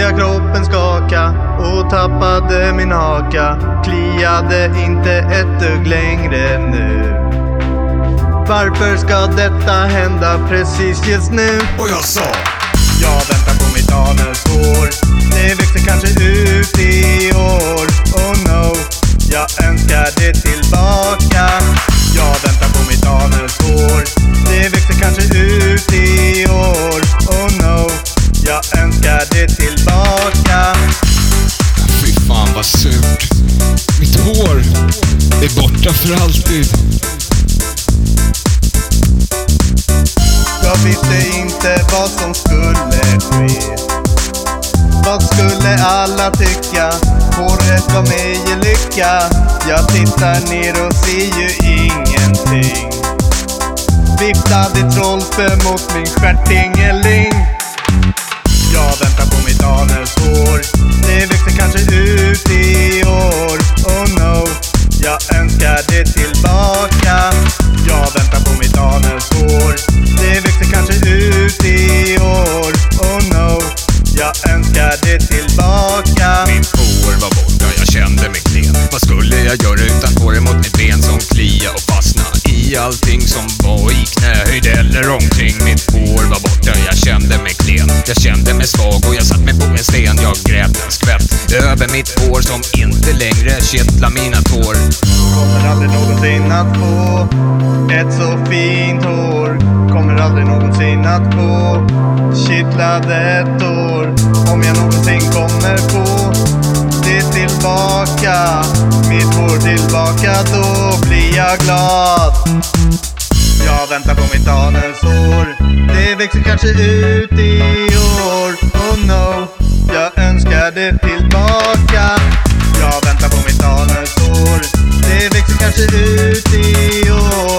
började kroppen skaka och tappade min haka. Kliade inte ett dugg längre nu. Varför ska detta hända precis just nu? Och jag sa: jag väntar på mitt anelshår. Det växer kanske ut i år. Oh no, jag önskar det tillbaka. Jag väntar på mitt anelshår. Det växer kanske ut i år. Oh no, jag önskar det tillbaka. Fy fan vad surt. Mitt hår är borta för alltid. Jag visste inte vad som skulle ske. Vad skulle alla tycka? Håret var mig i lycka. Jag tittar ner och ser ju ingenting. Viftade trollspö mot min stjärtingeling. Jag väntar på mitt anelshår. Det växer kanske ut i år. Oh no, jag önskar det tillbaka. Jag väntar på mitt anelshår. Det växer kanske ut i år. Oh no, jag önskar det tillbaka. Mitt hår var borta, jag kände mig klen. Vad skulle jag göra utan håret mot mitt ben som klia och fastna i allting som var i knähöjd eller omkring. Mitt hår var borta, jag kände mig klen. Jag kände mig svag och jag satt mig på en sten. Jag grät en skvätt över mitt hår som inte längre kittlar mina tår. Kommer aldrig någonsin att få ett så fint hår. Kommer aldrig någonsin att få kittlade tår. Om jag någonsin kommer få det tillbaka, mitt hår tillbaka, då blir jag glad. Jag väntar på mitt anelshår. Det växer kanske ut i år. Oh no, jag önskar det tillbaka. Jag väntar på mitt anelshår. Det växer kanske ut i år.